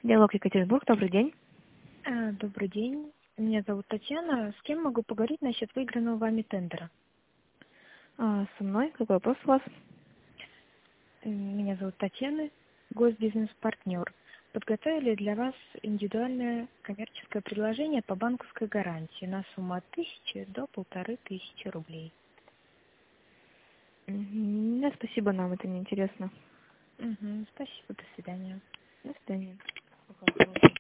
Диалог Екатеринбург, добрый день. Добрый день. Меня зовут Татьяна. С кем могу поговорить насчет выигранного вами тендера? Со мной, какой вопрос у вас? Меня зовут Татьяна, госбизнес-партнер. Подготовили для вас индивидуальное коммерческое предложение по банковской гарантии на сумму от 1000 до 1500 рублей. Нет, спасибо, нам это не интересно. Спасибо, до свидания. До свидания.